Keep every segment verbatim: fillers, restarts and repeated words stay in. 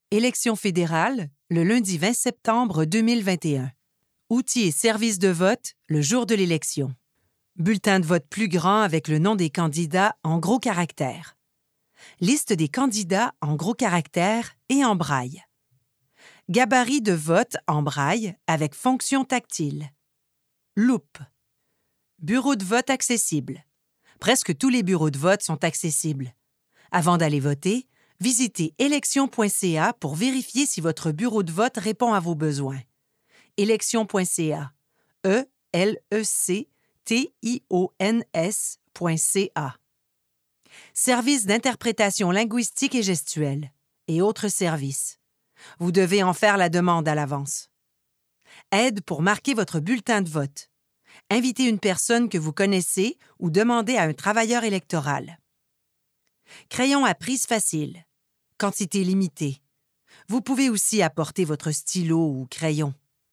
Élections fédérales, le lundi vingt septembre deux mille vingt et un. Outils et services de vote, le jour de l'élection. Bulletin de vote plus grand avec le nom des candidats en gros caractères. Liste des candidats en gros caractères et en braille. Gabarit de vote en braille avec fonction tactile. Loupe. Bureau de vote accessible. Presque tous les bureaux de vote sont accessibles. Avant d'aller voter, visitez élections point c a pour vérifier si votre bureau de vote répond à vos besoins. élections point c a. E L E C T I O N S point C A. Service d'interprétation linguistique et gestuelle et autres services. Vous devez en faire la demande à l'avance. Aide pour marquer votre bulletin de vote. Invitez une personne que vous connaissez ou demandez à un travailleur électoral. Crayon à prise facile. Quantité limitée. Vous pouvez aussi apporter votre stylo ou crayon.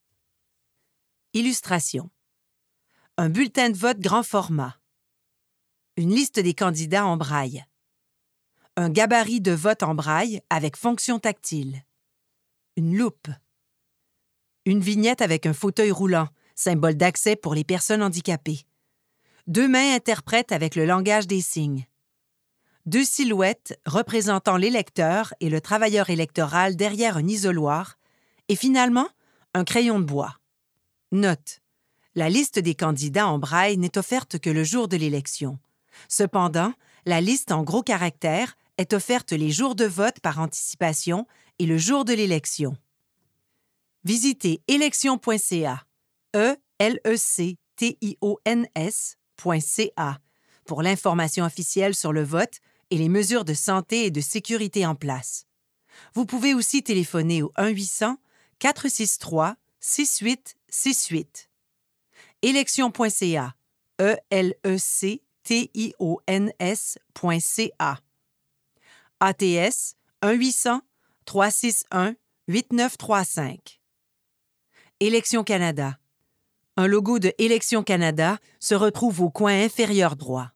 Illustration. Un bulletin de vote grand format. Une liste des candidats en braille. Un gabarit de vote en braille avec fonction tactile. Une loupe. Une vignette avec un fauteuil roulant, symbole d'accès pour les personnes handicapées. Deux mains interprètes avec le langage des signes. Deux silhouettes représentant l'électeur et le travailleur électoral derrière un isoloir. Et finalement, un crayon de bois. Note. La liste des candidats en braille n'est offerte que le jour de l'élection. Cependant, la liste en gros caractères est offerte les jours de vote par anticipation et le jour de l'élection. Visitez élections point c a, E L E C T I O N S point C A pour l'information officielle sur le vote et les mesures de santé et de sécurité en place. Vous pouvez aussi téléphoner au un huit cents, quatre six trois, six huit six huit. élections point c a, E L E C T I O N S point C A. A T S un huit cents, trois six un, huit neuf trois cinq. Élections Canada. Un logo de Élections Canada se retrouve au coin inférieur droit.